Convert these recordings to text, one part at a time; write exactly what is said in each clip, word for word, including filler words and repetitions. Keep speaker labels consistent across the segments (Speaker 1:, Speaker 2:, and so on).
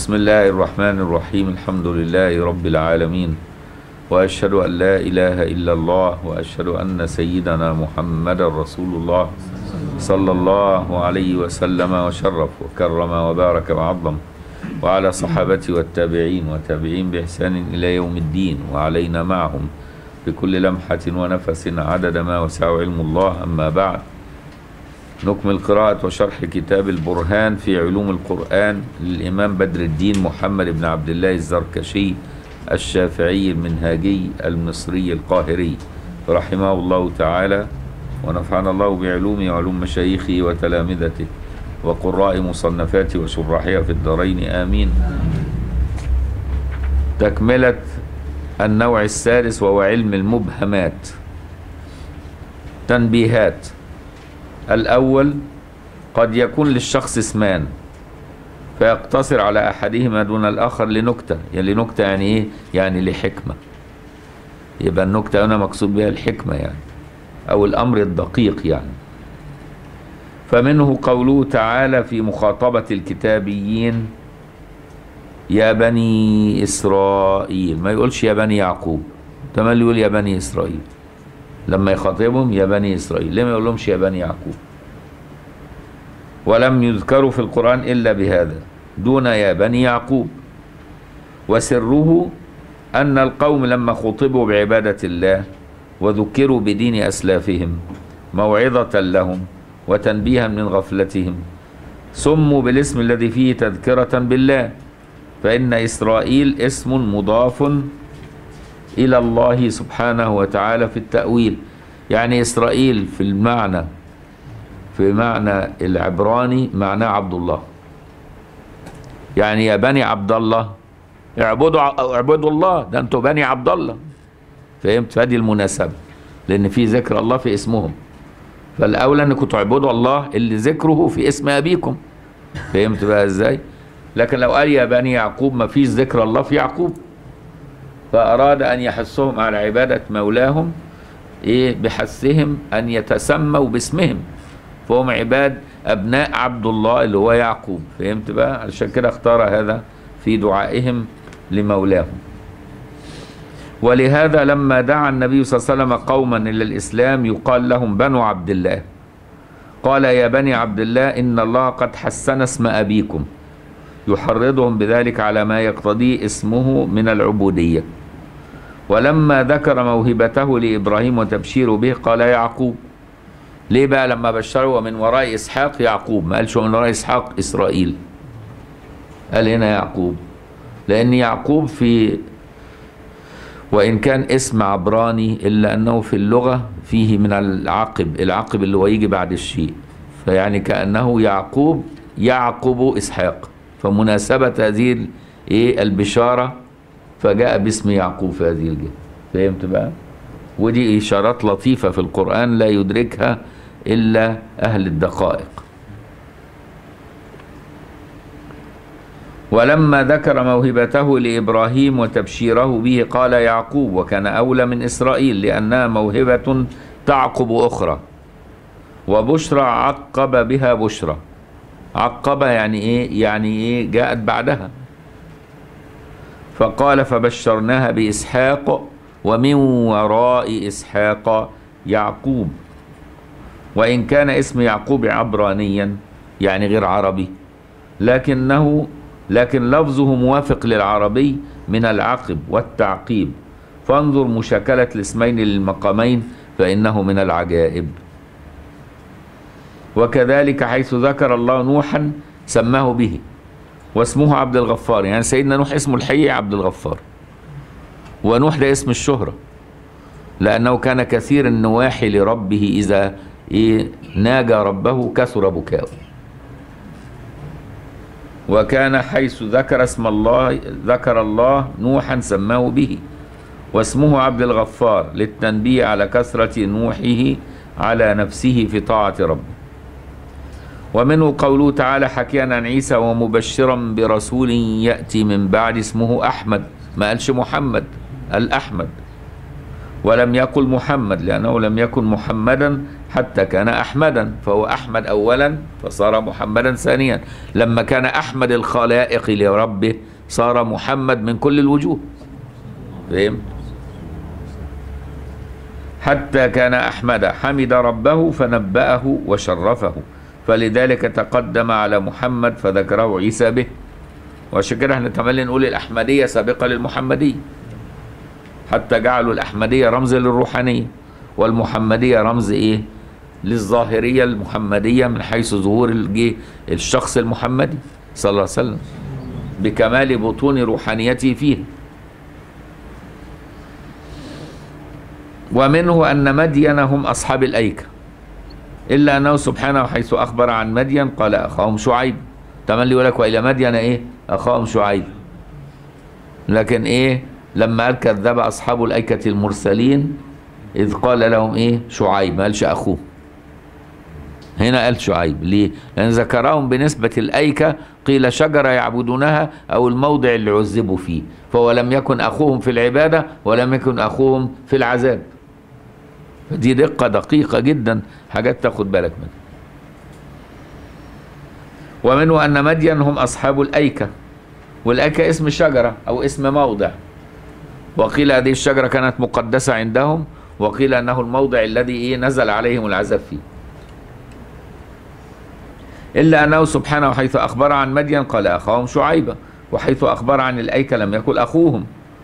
Speaker 1: بسم الله الرحمن الرحيم. الحمد لله رب العالمين، وأشهد أن لا إله إلا الله، وأشهد أن سيدنا محمد رسول الله صلى الله عليه وسلم وشرف وكرم وبارك وعظم، وعلى صحابته والتابعين وتابعين بإحسان إلى يوم الدين، وعلينا معهم بكل لمحة ونفس عدد ما وسع علم الله. أما بعد، نكمل قراءة وشرح كتاب البرهان في علوم القرآن للإمام بدر الدين محمد بن عبد الله الزركشي الشافعي المنهاجي المصري القاهري رحمه الله تعالى، ونفعنا الله بعلومه وعلوم مشايخه وتلامذته وقراء مصنفاته وشراحها في الدارين آمين. تكملة النوع السادس وهو علم المبهمات. تنبيهات: الأول، قد يكون للشخص اسمان فيقتصر على أحدهما دون الآخر لنكتة. يعني لنكتة يعني إيه؟ يعني لحكمة. يبقى النكتة هنا مقصود بها الحكمة يعني، أو الأمر الدقيق يعني. فمنه قوله تعالى في مخاطبة الكتابيين: يا بني إسرائيل. ما يقولش يا بني يعقوب، تمام يقول يا بني إسرائيل لما يخاطبهم يا بني إسرائيل. ليه ما يقولهمش يا بني يعقوب؟ ولم يذكروا في القرآن إلا بهذا دون يا بني يعقوب. وسره أن القوم لما خطبوا بعبادة الله وذكروا بدين أسلافهم موعظة لهم وتنبيها من غفلتهم سموا بالاسم الذي فيه تذكرة بالله، فإن إسرائيل اسم مضاف إلى الله سبحانه وتعالى في التأويل. يعني إسرائيل في المعنى في معنى العبراني معناه عبد الله. يعني يا بني عبد الله اعبدوا اعبدوا الله، ده انتوا بني عبد الله. فهمت؟ فهذه المناسبة، لأن في ذكر الله في اسمهم، فالأولى أنكم تعبدوا الله اللي ذكره في اسم أبيكم. فهمت بقى إزاي؟ لكن لو قال يا بني يعقوب ما فيش ذكر الله في يعقوب، فأراد أن يحثهم على عبادة مولاهم إيه بحثهم أن يتسموا باسمهم، فهم عباد أبناء عبد الله اللي هو يعقوب. فهمت بقى؟ علشان كده اختار هذا في دعائهم لمولاهم. ولهذا لما دعا النبي صلى الله عليه وسلم قوما إلى الإسلام يقال لهم بنو عبد الله، قال يا بني عبد الله إن الله قد حسن اسم أبيكم، يحرضهم بذلك على ما يقتضيه اسمه من العبودية. ولما ذكر موهبته لإبراهيم وتبشيره به قال يعقوب. ليه بقى لما بشره ومن وراء إسحاق يعقوب؟ ما قالش من وراء إسحاق إسرائيل، قال هنا يعقوب، لأن يعقوب في وإن كان اسم عبراني إلا أنه في اللغة فيه من العقب، العقب اللي هو يجي بعد الشيء، فيعني كأنه يعقوب يعقب إسحاق، فمناسبة هذه إيه البشارة فجاء باسم يعقوب في هذه الجهة. فهمت بقى؟ ودي إشارات لطيفة في القرآن لا يدركها إلا أهل الدقائق. ولما ذكر موهبته لإبراهيم وتبشيره به قال يعقوب، وكان أولى من إسرائيل لأنها موهبة تعقب أخرى، وبشرى عقب بها بشرى. عقب يعني إيه؟ يعني إيه جاءت بعدها. فقال فبشرناها بإسحاق ومن وراء إسحاق يعقوب. وإن كان اسم يعقوب عبرانيا يعني غير عربي، لكنه لكن لفظه موافق للعربي من العقب والتعقيب، فانظر مشاكلة الاسمين للمقامين فإنه من العجائب. وكذلك حيث ذكر الله نوحا سماه به واسمه عبد الغفار. يعني سيدنا نوح اسمه الحقيقي عبد الغفار، ونوح ده اسم الشهرة لأنه كان كثير النواحي لربه، إذا إيه ناجى ربه كثر بكاؤه. وكان حيث ذكر اسم الله ذكر الله نوحا سماه به واسمه عبد الغفار للتنبيه على كثرة نوحه على نفسه في طاعة ربه. ومنه قوله تعالى حكيا عن عيسى ومبشرا برسول يأتي من بعد اسمه أحمد. ما قالش محمد، قال أحمد، ولم يقل محمد لأنه لم يكن محمدا حتى كان أحمدا، فهو أحمد أولا فصار محمدا ثانيا. لما كان أحمد الخلائق لربه صار محمد من كل الوجوه. فهم؟ حتى كان أحمد حمد ربه فنبأه وشرفه، فلذلك تقدم على محمد فذكره عيسى به. وعشان كده احنا تملي نقول الأحمدية سابقة للمحمدية، حتى جعلوا الأحمدية رمز للروحانية، والمحمدية رمز إيه؟ للظاهرية المحمدية من حيث ظهور الشخص المحمدي صلى الله عليه وسلم بكمال بطون روحانيته فيه. ومنه أن مدين هم أصحاب الأيكة، إلا أنه سبحانه حيث أخبر عن مدين قال أخاهم شعيب. تملي يقول لك وإلى مدين إيه؟ أخاهم شعيب. لكن إيه؟ لما قال كذب أصحاب الأيكة المرسلين إذ قال لهم إيه؟ شعيب، ما قالش أخوه. هنا قال شعيب. ليه؟ لأن ذكرهم بنسبة الأيكة، قيل شجرة يعبدونها أو الموضع اللي عذبوا فيه، فهو لم يكن أخوهم في العبادة ولم يكن أخوهم في العذاب. دي دقة دقيقة جدا، حاجات تاخد بالك منها. ومنه أن مدين هم أصحاب الأيكة، والأيكة اسم شجرة أو اسم موضع، وقيل هذه الشجرة كانت مقدسة عندهم، وقيل أنه الموضع الذي إيه نزل عليهم العذاب فيه. إلا أنه سبحانه حيث أخبر عن مدين قال أخاهم شعيبة، وحيث أخبر عن الأيكة لم يقل أخوهم.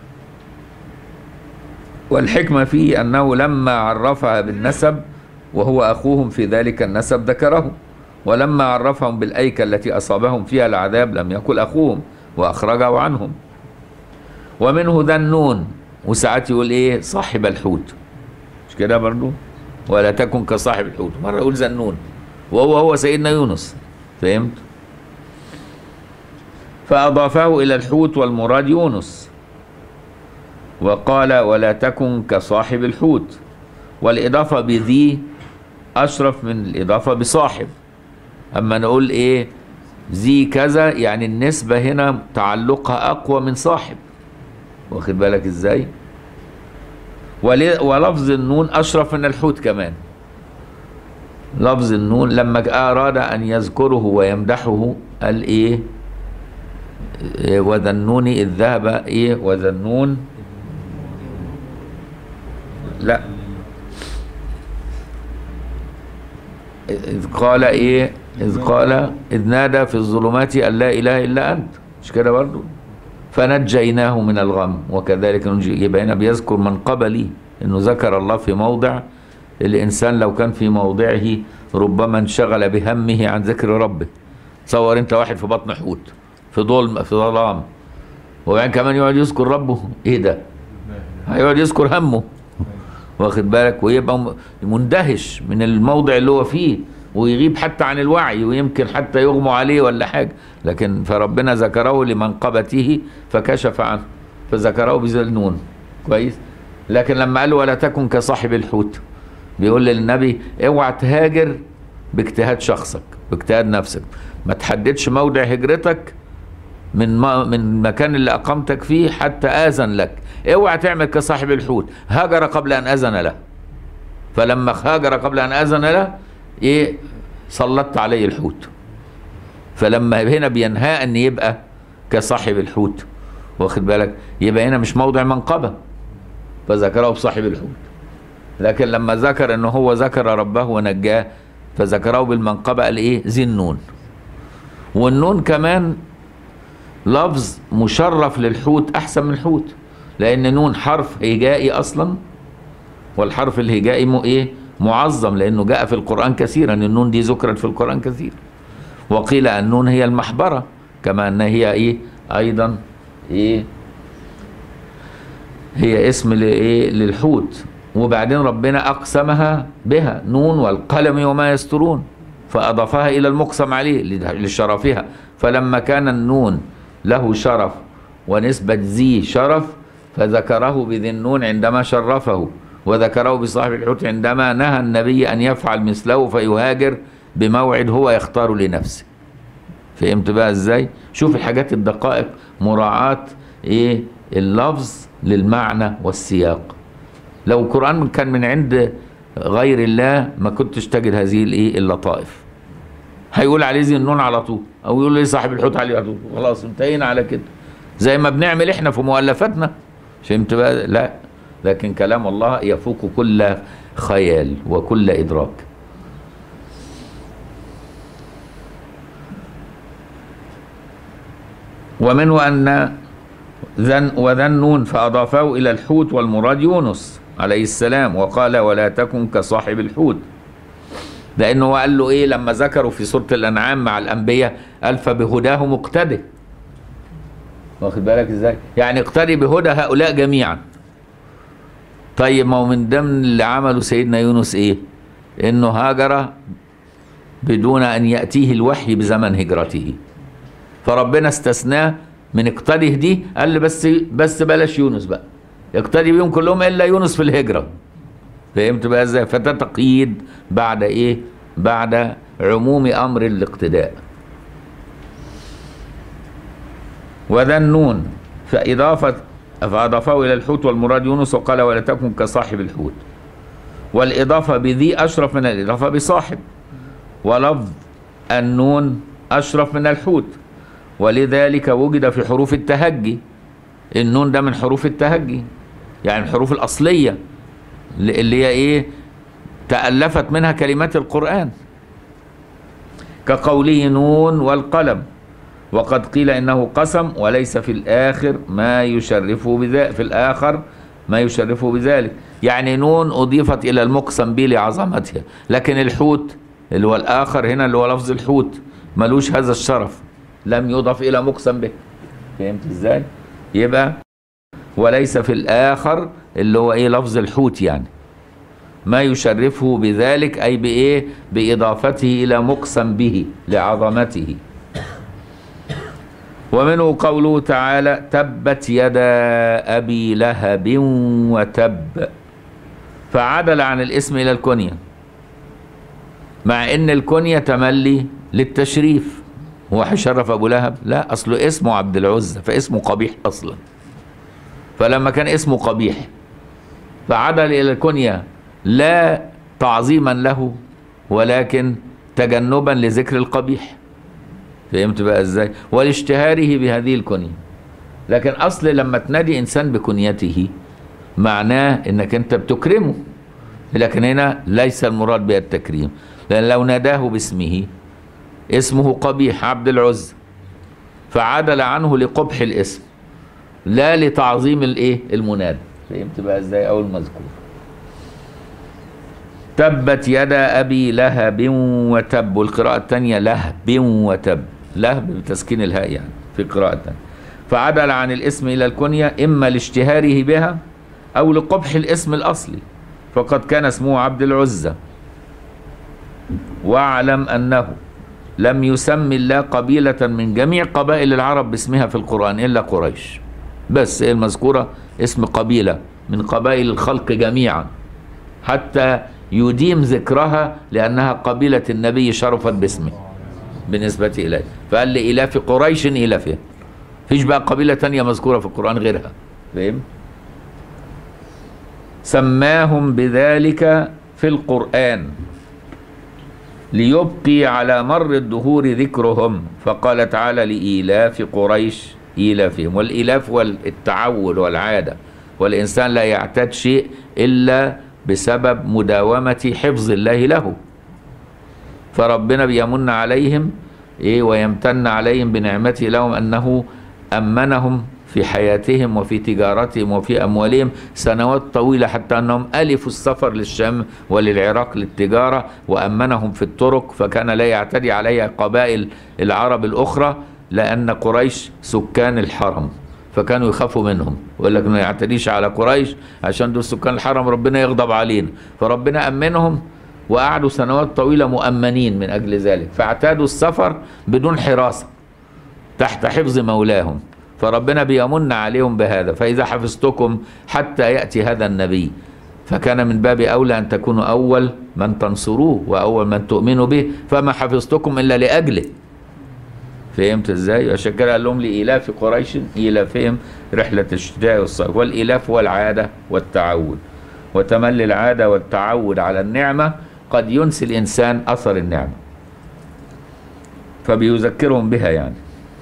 Speaker 1: والحكمة فيه أنه لما عرفها بالنسب وهو أخوهم في ذلك النسب ذكره، ولما عرفهم بالأيكة التي أصابهم فيها العذاب لم يقل أخوهم وأخرجه عنهم. ومنه ذا النون، وساعات يقول إيه صاحب الحوت، مش كده برضو؟ ولا تكن كصاحب الحوت، مرة يقول ذا النون وهو هو سيدنا يونس. فهمت؟ فأضافه إلى الحوت والمراد يونس، وقال ولا تكن كصاحب الحوت، والإضافة بذي أشرف من الإضافة بصاحب. أما نقول إيه ذي كذا، يعني النسبة هنا تعلقها أقوى من صاحب، واخد بالك إزاي؟ ولفظ النون أشرف من الحوت كمان. لفظ النون لما أراد أن يذكره ويمدحه قال إيه وذا النون إذ ذهب إيه وذا النون، لا إذ قال إيه إذ قال إذ نادى في الظلمات أن لا إله إلا أنت، مش كده برضو؟ فنجيناه من الغم وكذلك ننجي. يبقى هنا بيذكر منقبة ليه، إنه ذكر الله في موضع الإنسان لو كان في موضعه ربما انشغل بهمه عن ذكر ربه. تصور أنت واحد في بطن حوت في ظلم في ظلام، وبعدين كمان يقعد يذكر ربه، إيه ده؟ هيقعد يذكر همه، واخد بالك؟ ويبقى مندهش من الموضع اللي هو فيه، ويغيب حتى عن الوعي، ويمكن حتى يغمى عليه ولا حاجة. لكن فربنا ذكره لمنقبته فكشف عنه، فذكره بذي النون. كويس؟ لكن لما قال ولا تكن كصاحب الحوت، بيقول للنبي اوعى تهاجر باجتهاد شخصك باجتهاد نفسك، ما تحددش موضع هجرتك من ما من المكان اللي اقامتك فيه حتى اذن لك. اوعى تعمل كصاحب الحوت، هاجر قبل ان اذن له، فلما هاجر قبل ان اذن له ايه سلطت عليه الحوت. فلما هنا بينهى ان يبقى كصاحب الحوت، واخد بالك؟ يبقى هنا مش موضع منقبه فذكره بصاحب الحوت. لكن لما ذكر انه هو ذكر ربه ونجاه فذكره بالمنقبه قال ايه ذي النون. والنون كمان لفظ مشرف للحوت احسن من الحوت، لان نون حرف هجائي اصلا، والحرف الهجائي مو ايه معظم، لانه جاء في القران كثيرا. النون دي ذكرت في القران كثير، وقيل النون هي المحبره كما ان هي ايه ايضا ايه هي اسم لايه للحوت. وبعدين ربنا اقسمها بها نون والقلم وما يسطرون، فاضافها الى المقسم عليه لشرفها. فلما كان النون له شرف ونسبة ذي شرف فذكره بذي النون عندما شرفه، وذكره بصاحب الحوت عندما نهى النبي أن يفعل مثله فيهاجر بموعد هو يختار لنفسه. فهمت بقى ازاي؟ شوف الحاجات الدقائق، مراعاة ايه اللفظ للمعنى والسياق. لو القرآن كان من عند غير الله ما كنتش تجد هذه الايه اللطائف. هيقول عليه ذي النون على طول، او يقول لي صاحب الحوت عليه على طول، خلاص انتهينا على كده، زي ما بنعمل احنا في مؤلفاتنا. فهمت بقى؟ لا، لكن كلام الله يفوق كل خيال وكل ادراك. ومنه ان ذن وذا النون فاضافه الى الحوت، والمراد يونس عليه السلام، وقال ولا تكن كصاحب الحوت، لانه قال له ايه لما ذكروا في سوره الانعام مع الانبياء؟ قال فبهداه مقتدي. واخد بالك ازاي؟ يعني اقتدي بهدى هؤلاء جميعا. طيب ما هو من ضمن اللي عمله سيدنا يونس ايه؟ انه هاجر بدون ان ياتيه الوحي بزمن هجرته، فربنا استثناه من اقتديه دي، قال لي بس بس بلاش يونس بقى، يقتدي بهم كلهم الا يونس في الهجره. فهمت بقى ازاي؟ فده تقييد بعد ايه؟ بعد عموم امر الاقتداء. وذا النون فاضافه فاضافه الى الحوت، والمراد يونس، وقال ولا تكن كصاحب الحوت. والاضافه بذي اشرف من الاضافه بصاحب، ولفظ النون اشرف من الحوت، ولذلك وجد في حروف التهجي. النون ده من حروف التهجي، يعني الحروف الاصليه اللي هي ايه؟ تألفت منها كلمات القرآن، كقوله نون والقلم، وقد قيل انه قسم وليس في الاخر ما يشرفه بذلك، في الاخر ما يشرفه بذلك. يعني نون اضيفت الى المقسم به لعظمتها، لكن الحوت اللي هو الاخر هنا اللي هو لفظ الحوت ملوش هذا الشرف، لم يضف الى مقسم به. فهمت ازاي؟ يبقى وليس في الاخر اللي هو ايه؟ لفظ الحوت، يعني ما يشرفه بذلك، اي بايه؟ باضافته الى مقسم به لعظمته. ومنه قوله تعالى تبت يدا ابي لهب وتب، فعدل عن الاسم الى الكنية، مع ان الكنية تملي للتشريف. هو هيشرف ابو لهب؟ لا، اصله اسمه عبد العزى، فاسمه قبيح اصلا، فلما كان اسمه قبيح فعدل الى الكنية لا تعظيما له ولكن تجنبا لذكر القبيح. فهمت بقى ازاي؟ ولاشتهاره بهذه الكنية. لكن اصل لما تنادي انسان بكنيته معناه انك انت بتكرمه، لكن هنا ليس المراد بها التكريم، لان لو ناداه باسمه، اسمه قبيح عبد العزى، فعدل عنه لقبح الاسم لا لتعظيم الايه؟ المنادى. فهمت بقى ازاي؟ او المذكور. تبت يدا ابي لهب وتب، والقراءة الثانية لهب وتب، لهب بتسكين الهاء يعني في قراءة ثانية. فعدل عن الاسم الى الكنية اما لاشتهاره بها او لقبح الاسم الاصلي، فقد كان اسمه عبد العزى. واعلم انه لم يسم الله قبيلة من جميع قبائل العرب باسمها في القرآن الا قريش بس، هي المذكورة اسم قبيلة من قبائل الخلق جميعا، حتى يديم ذكرها لأنها قبيلة النبي شرفت باسمه بالنسبة إليه، فقال لإلاف قريش إلافها، فيش بقى قبيلة تانية مذكورة في القرآن غيرها. فهم؟ سماهم بذلك في القرآن ليبقي على مر الدهور ذكرهم، فقال تعالى لإيلاف قريش إيلافهم. والإيلاف هو التعود والعادة، والإنسان لا يعتاد شيء إلا بسبب مداومة حفظ الله له، فربنا بيمن عليهم إيه ويمتن عليهم بنعمته لهم أنه أمنهم في حياتهم وفي تجارتهم وفي أموالهم سنوات طويلة، حتى أنهم ألفوا السفر للشام وللعراق للتجارة، وأمنهم في الطرق، فكان لا يعتدي عليها قبائل العرب الأخرى، لأن قريش سكان الحرم، فكانوا يخافوا منهم، ويقول لك ما يعتديش على قريش عشان دول سكان الحرم ربنا يغضب علينا، فربنا أمنهم وقعدوا سنوات طويلة مؤمنين من أجل ذلك، فاعتادوا السفر بدون حراسة تحت حفظ مولاهم، فربنا بيمن عليهم بهذا. فإذا حفظتكم حتى يأتي هذا النبي، فكان من باب أولى أن تكونوا أول من تنصروه وأول من تؤمنوا به، فما حفظتكم إلا لأجله. فهمت ازاي؟ عشان كده قال لهم لإيلاف قريش إيلافهم رحلة الشتاء والصيف، والإيلاف هو العادة والتعود. وتملي العادة والتعود على النعمة قد ينسي الإنسان أثر النعمة، فبيذكرهم بها يعني.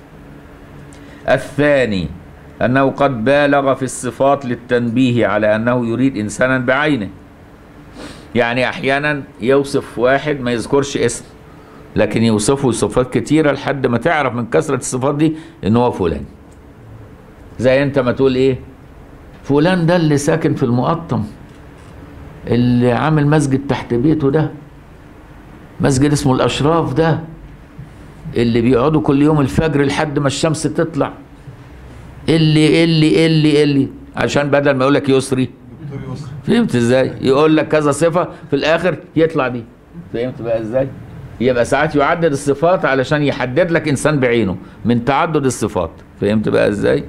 Speaker 1: الثاني أنه قد بالغ في الصفات للتنبيه على أنه يريد إنسانا بعينه، يعني أحيانا يوصف واحد ما يذكرش اسم، لكن يوصفه صفات كتيرة لحد ما تعرف من كثرة الصفات دي إن هو فلان. زي أنت ما تقول إيه، فلان ده اللي ساكن في المقطم، اللي عامل مسجد تحت بيته ده، مسجد اسمه الأشراف ده، اللي بيقعدوا كل يوم الفجر لحد ما الشمس تطلع، اللي اللي اللي اللي عشان بدل ما يقول لك يسري، فهمت ازاي؟ يقول لك كذا صفة في الآخر يطلع دي، فهمت بقى ازاي؟ يبقى ساعات يعدد الصفات علشان يحدد لك إنسان بعينه من تعدد الصفات، فهمت بقى ازاي؟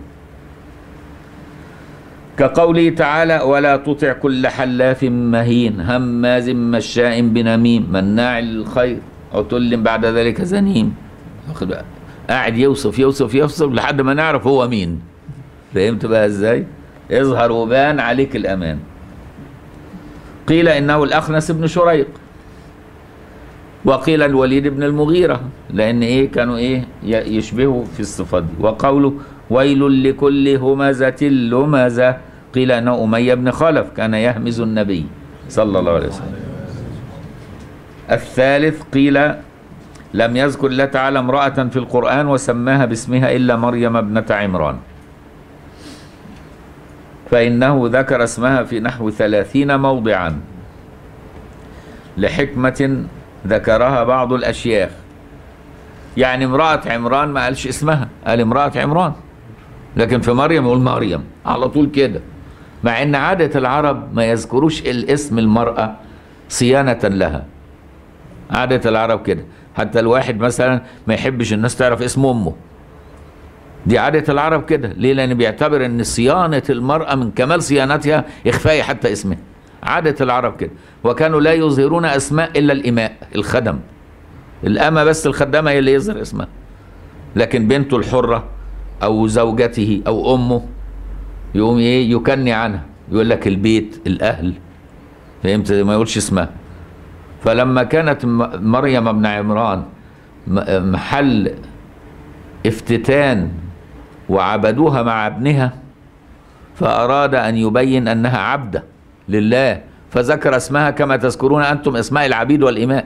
Speaker 1: كقوله تعالى: ولا تطع كل حلاف مهين هماز مشاء بنميم مناع للخير عتل بعد ذلك زنيم. واخد بقى، قاعد يوصف يوصف يوصف لحد ما نعرف هو مين، فهمت بقى ازاي؟ اظهر وبان عليك الأمان. قيل إنه الأخنس بن شريق، وقيل الوليد بن المغيرة، لأن إيه كانوا إيه يشبهوا في الصفات دي. وقوله: ويل لكل همزة لمزة، قيل أنه أمية بن خلف كان يهمز النبي صلى الله عليه وسلم. الثالث قيل لم يذكر الله تعالى امرأة في القرآن وسماها باسمها إلا مريم ابنة عمران، فإنه ذكر اسمها في نحو ثلاثين موضعا لحكمة ذكرها بعض الأشياخ. يعني امرأة عمران ما قالش اسمها، قال امرأة عمران، لكن في مريم يقول مريم على طول كده، مع ان عادة العرب ما يذكروش الاسم المرأة صيانة لها. عادة العرب كده، حتى الواحد مثلا ما يحبش الناس تعرف اسم امه، دي عادة العرب كده. ليه؟ لان بيعتبر ان صيانة المرأة من كمال صيانتها اخفاء حتى اسمها. عادة العرب كده. وكانوا لا يظهرون اسماء الا الاماء الخدم، الأمة بس الخدامة هي اللي يظهر اسمها، لكن بنته الحرة أو زوجته أو أمه يقوم إيه يكني عنها، يقول لك البيت الأهل، فهمت؟ ما يقولش اسمها. فلما كانت مريم ابن عمران محل افتتان وعبدوها مع ابنها، فأراد أن يبين أنها عبدة لله، فذكر اسمها كما تذكرون أنتم اسماء العبيد والإماء.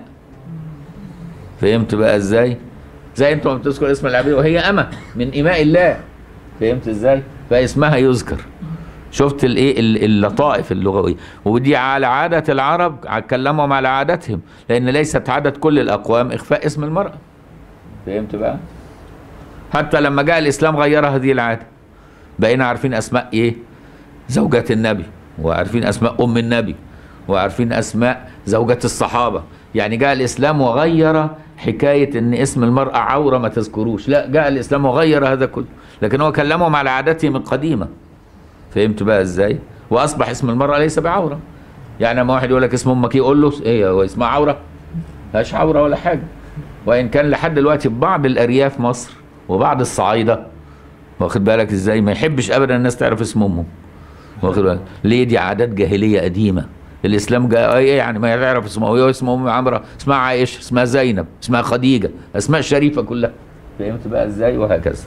Speaker 1: فهمت بقى ازاي؟ زي انتم ما بتذكر اسم العبيد وهي أمة من إماء الله، فهمت ازاي؟ فاسمها يذكر. شفت الايه اللطائف اللغويه، ودي على عاده العرب، اتكلمهم على عادتهم، لان ليست عاده كل الاقوام اخفاء اسم المراه. فهمت بقى؟ حتى لما جاء الاسلام غير هذه العاده، بقينا عارفين اسماء ايه؟ زوجات النبي، وعارفين اسماء ام النبي، وعارفين اسماء زوجات الصحابه. يعني جاء الاسلام وغير حكايه ان اسم المراه عوره ما تذكروش، لا، جاء الاسلام وغير هذا كله، لكن هو كلمهم على عادتهم القديمه. فهمت بقى ازاي؟ واصبح اسم المراه ليس بعوره. يعني لما واحد يقول لك اسم امك يقول له ايه، هو اسمها عوره؟ مش عوره ولا حاجه. وان كان لحد دلوقتي في بعض الارياف مصر وبعض الصعايده، واخد بالك ازاي، ما يحبش ابدا الناس تعرف اسم امه، واخد بالك ليه؟ دي عادات جاهليه قديمه. الاسلام جاء ايه يعني ما يعرف اسمه، هو اسمه ام عمره، اسمها عائشه، اسمها زينب، اسمها خديجه، اسماء شريفه كلها. فهمت بقى ازاي؟ وهكذا.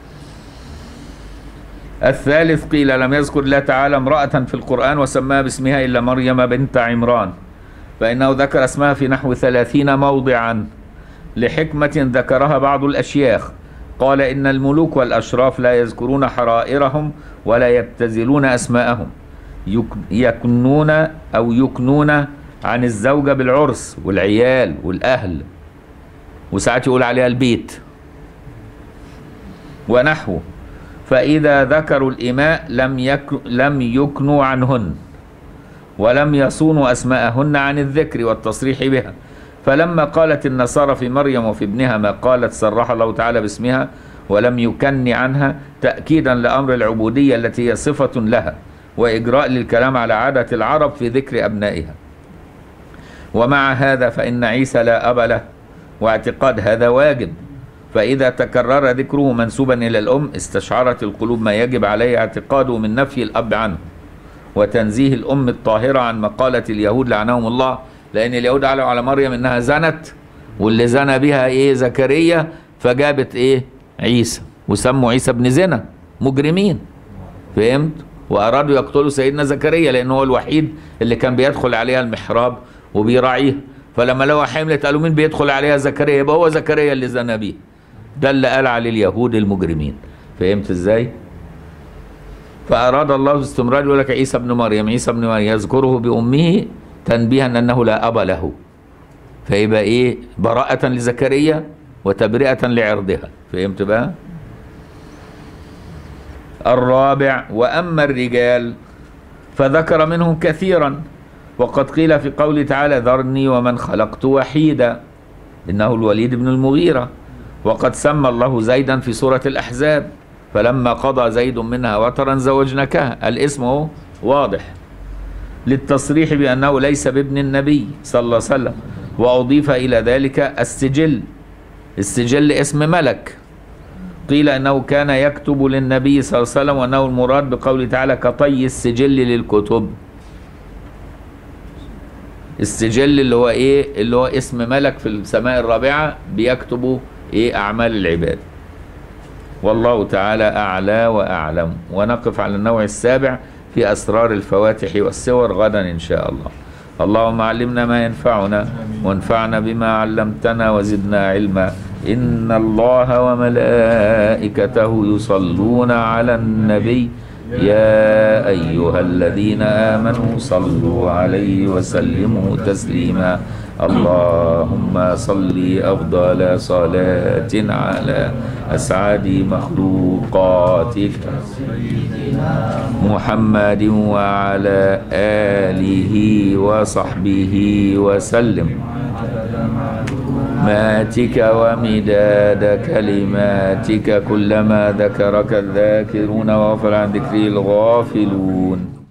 Speaker 1: الثالث قيل لم يذكر الله تعالى امرأة في القرآن وسماها باسمها إلا مريم بنت عمران، فإنه ذكر اسمها في نحو ثلاثين موضعا لحكمة ذكرها بعض الأشياخ. قال إن الملوك والأشراف لا يذكرون حرائرهم ولا يبتذلون أسماءهم، يكنون أو يكنون عن الزوجة بالعرس والعيال والأهل، وساعات يقول عليها البيت ونحوه. فإذا ذكروا الإماء لم يك لم يكنوا عنهن ولم يصونوا أسماءهن عن الذكر والتصريح بها. فلما قالت النصارى في مريم وفي ابنها ما قالت، صرح الله تعالى باسمها ولم يكن عنها، تأكيدا لأمر العبودية التي هي صفة لها، وإجراء للكلام على عادة العرب في ذكر أبنائها. ومع هذا فإن عيسى لا أب له، واعتقاد هذا واجب، فإذا تكرر ذكره منسوبا إلى الأم استشعرت القلوب ما يجب عليه اعتقاده من نفي الأب عنه وتنزيه الأم الطاهرة عن مقالة اليهود لعنهم الله، لأن اليهود علوا على مريم إنها زنت، واللي زنى بها إيه؟ زكريا، فجابت إيه؟ عيسى، وسموا عيسى ابن زنا، مجرمين. فهمت؟ وأرادوا يقتلوا سيدنا زكريا لأنه هو الوحيد اللي كان بيدخل عليها المحراب وبيراعيها، فلما لقوا حملت قالوا مين بيدخل عليها؟ زكريا، يبقى هو زكريا اللي زنى بيه. ده اللي قال عليه اليهود المجرمين. فهمت ازاي؟ فأراد الله استمرار، يقول لك عيسى ابن مريم، عيسى ابن مريم يذكره بأمه تنبيها أنه لا أب له، فيبقى إيه؟ براءة لزكريا وتبرئة لعرضها. فهمت بقى؟ الرابع: وأما الرجال فذكر منهم كثيرا، وقد قيل في قوله تعالى: ذرني ومن خلقت وحيدا، إنه الوليد بن المغيرة. وقد سمى الله زيدا في سورة الأحزاب: فلما قضى زيد منها وطرا زوجناكها. الاسم هو واضح للتصريح بأنه ليس بابن النبي صلى الله عليه وسلم. وأضيف إلى ذلك السجل، السجل اسم ملك، قيل أنه كان يكتب للنبي صلى الله عليه وسلم، وأنه المراد بقوله تعالى: كطي السجل للكتب. السجل اللي هو إيه؟ اللي هو اسم ملك في السماء الرابعة بيكتب إيه؟ أعمال العباد. والله تعالى أعلى وأعلم. ونقف على النوع السابع في أسرار الفواتح والسور غدا إن شاء الله. اللهم علمنا ما ينفعنا، وانفعنا بما علمتنا، وزدنا علما. إن الله وملائكته يصلون على النبي يا أيها الذين آمنوا صلوا عليه وسلموا تسليما. اللهم صل أفضل صلاة على أسعد مخلوقاتك محمد وعلى آله وصحبه وسلم، ماتك ومداد كلماتك، كلما ذكرك الذاكرون وغفل عن ذكره الغافلون.